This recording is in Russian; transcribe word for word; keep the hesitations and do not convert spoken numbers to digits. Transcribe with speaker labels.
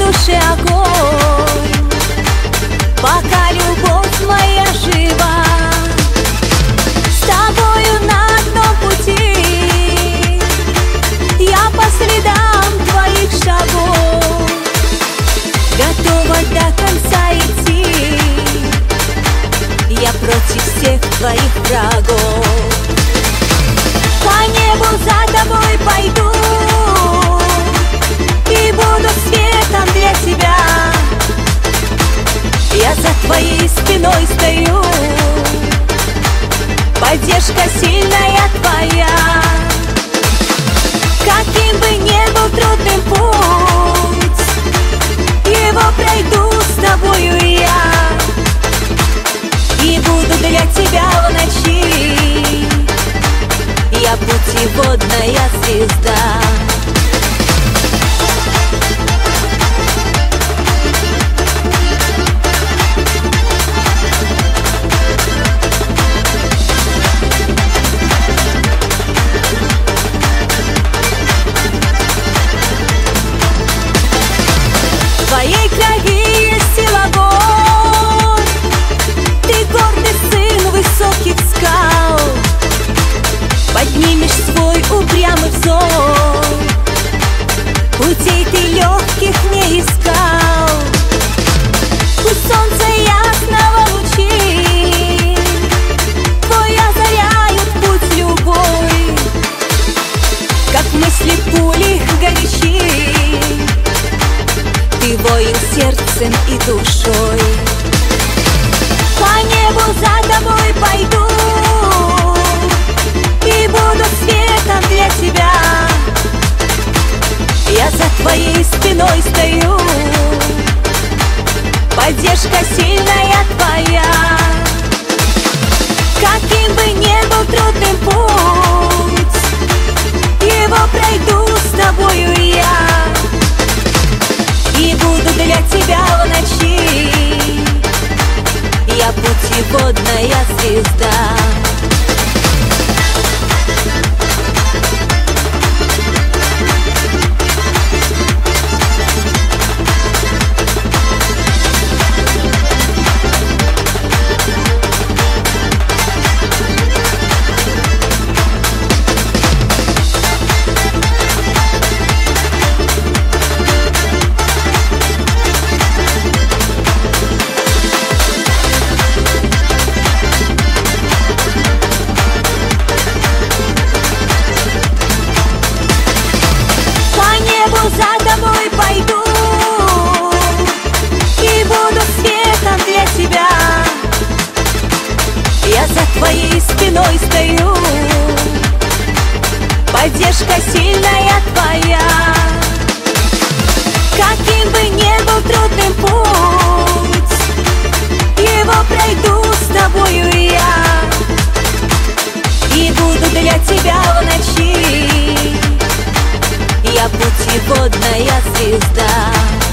Speaker 1: душе огонь, пока любовь моя жива. С тобою на одном пути, я по следам твоих шагов, готова до конца идти, я против всех твоих врагов. По небу за тобой пойду и буду светом для тебя. Я за твоей спиной стою, поддержка сильная твоя. Каким бы ни был трудным путь, его пройду с тобою я, и буду для тебя в ночи, я путеводная звезда. В твоей крови есть сила гор, ты гордый сын высоких скал. Поднимешь свой упрямый взор, путей ты легких не искал. У солнца ясного лучи твой озаряют путь любой, как мысли пули горячи, ты воин сердцем и душой. По небу за тобой пойду и буду светом для тебя. Я за твоей спиной стою, поддержка сильная твоя. Каким бы ни был трудным путь, его пройду с тобою я, и буду для тебя в ночи, я путеводная звезда. За тобой пойду и буду светом для тебя. Я за твоей спиной стою, поддержка сильная твоя. Каким бы ни был трудным путь, его пройду с тобою я, и буду для тебя в ночи, я путеводная звезда.